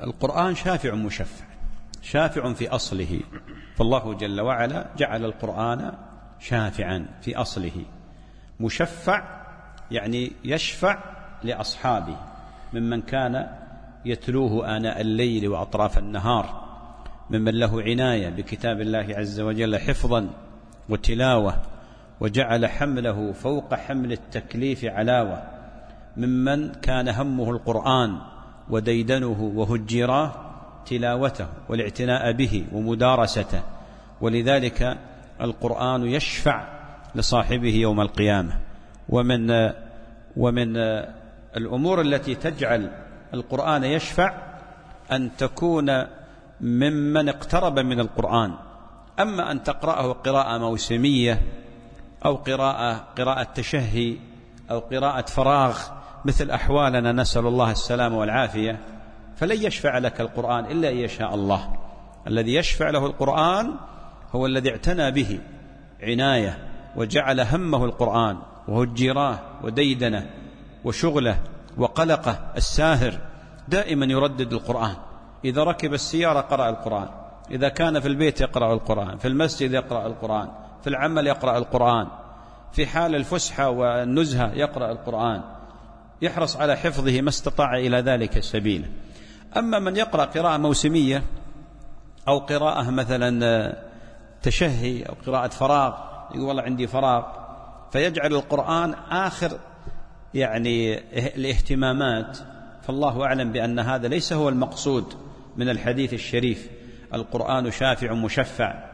القرآن شافع مشفع، شافع في أصله، فالله جل وعلا جعل القرآن شافعا في أصله، مشفع يعني يشفع لأصحابه ممن كان يتلوه آناء الليل وأطراف النهار، ممن له عناية بكتاب الله عز وجل حفظا وتلاوة وجعل حمله فوق حمل التكليف علاوة، ممن كان همه القرآن وديدنه وهجراه تلاوته والاعتناء به ومدارسته، ولذلك القرآن يشفع لصاحبه يوم القيامة. ومن الأمور التي تجعل القرآن يشفع أن تكون ممن اقترب من القرآن، أما أن تقرأه قراءة موسمية أو قراءة تشهي أو قراءة فراغ مثل أحوالنا نسأل الله السلامة والعافية، فلن يشفع لك القرآن إلا إن يشاء الله. الذي يشفع له القرآن هو الذي اعتنى به عناية وجعل همه القرآن وهجراه وديدنه وشغله وقلقه الساهر دائما يردد القرآن، إذا ركب السيارة قرأ القرآن، إذا كان في البيت يقرأ القرآن، في المسجد يقرأ القرآن، في العمل يقرأ القرآن، في حال الفسحة والنزهة يقرأ القرآن، يحرص على حفظه ما استطاع إلى ذلك سبيلا. أما من يقرأ قراءة موسمية أو قراءة مثلا تشهي أو قراءة فراغ، يقول والله عندي فراغ، فيجعل القرآن آخر يعني الاهتمامات، فالله أعلم بأن هذا ليس هو المقصود من الحديث الشريف. القرآن شافع مشفع،